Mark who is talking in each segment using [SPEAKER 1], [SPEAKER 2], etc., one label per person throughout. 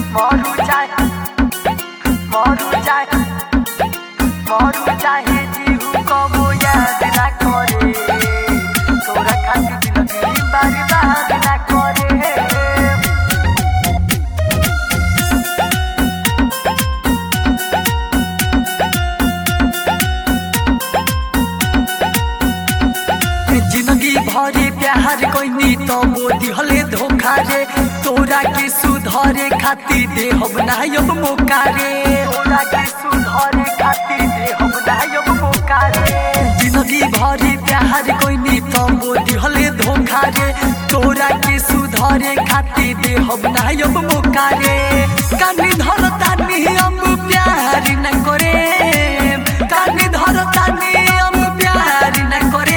[SPEAKER 1] मरू चाहे जीहू कबो याद ना करे तोरा खातिर जिंदगी बर्बाद ना करे। जिंदगी भरे प्यार कोइनी तो मोदी हले धोखा रे तोरा के सुधारे खातिर देहब ना अब मौका रे तोरा के सुधारे खातिर देहब ना अब मौका रे। जिंदगी भरे प्यार कोइनी तो मोदी हले धोखा रे तोरा के सुधारे खातिर देहब ना अब मौका रे। कानी धरता नी अब प्यार न करे कानी धरता नी अब प्यार न करे।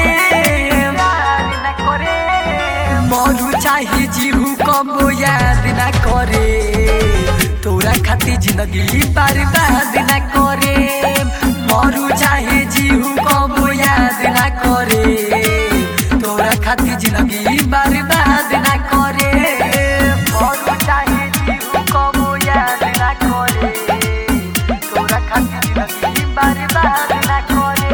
[SPEAKER 1] मरू चाहे जीहू कबो याद ना करे तोरा खातिर जिंदगी बर्बाद ना करे। मरू चाहे जीहू कबो याद ना करे तोरा खातिर जिंदगी बर्बाद ना करे। मरू चाहे जीहू कबो याद ना करे तोरा खातिर जिंदगी बर्बाद ना करे।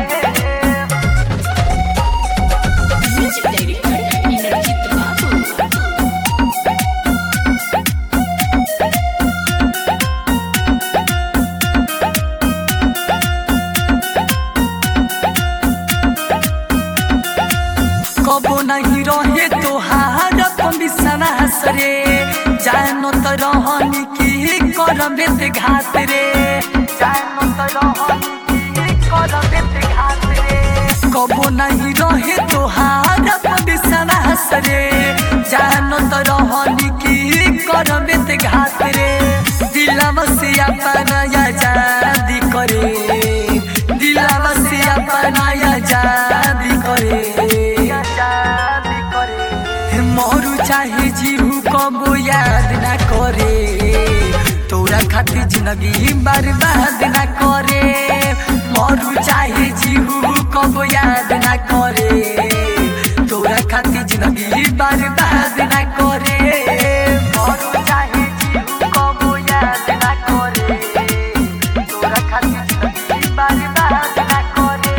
[SPEAKER 1] कबो नहीं रहे तोहार विश्वास रे जानो तो रहनी की करबे ते घात रे जानो तो रहनी की करबे ते घात रे। कबो नहीं रहे तोहार विश्वास रे जानो तो रहनी की करबे ते घात रे। दिलवा से अपना आजादी करे दिलवा से अपना आजादी करे। मरू चाहे जीहू कबो याद ना करे तोरा खातिर जिंदगी बर्बाद ना करे। मरू चाहे जीहू कबो याद ना करे तोरा खातिर जिंदगी बर्बाद ना करे। मरू चाहे जीहू कबो याद ना करे तोरा खातिर जिंदगी बर्बाद ना करे।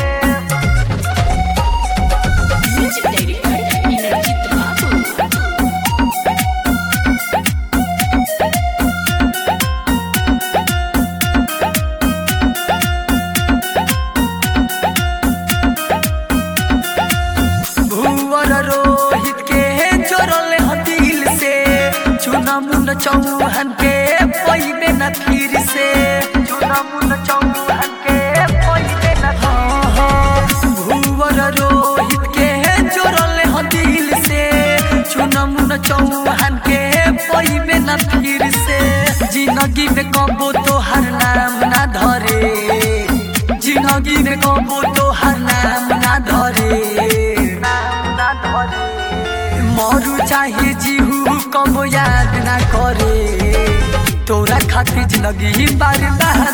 [SPEAKER 1] रोहित के जोड़ल दिल से चुनामुन चौहान के पैबे न फिर से चुनामुन चौहान के पैबे न भूवर रोहित के जोड़ल दिल से चुनामुन चौहान के पैबे न फिर से। जिंदगी में कबो तोहर नाम ना धरे जिंदगी में कबो तोहर नाम ना धरे। मरू चाहे जीहू कबो याद ना करे तोरा खातिर जिंदगी बर्बाद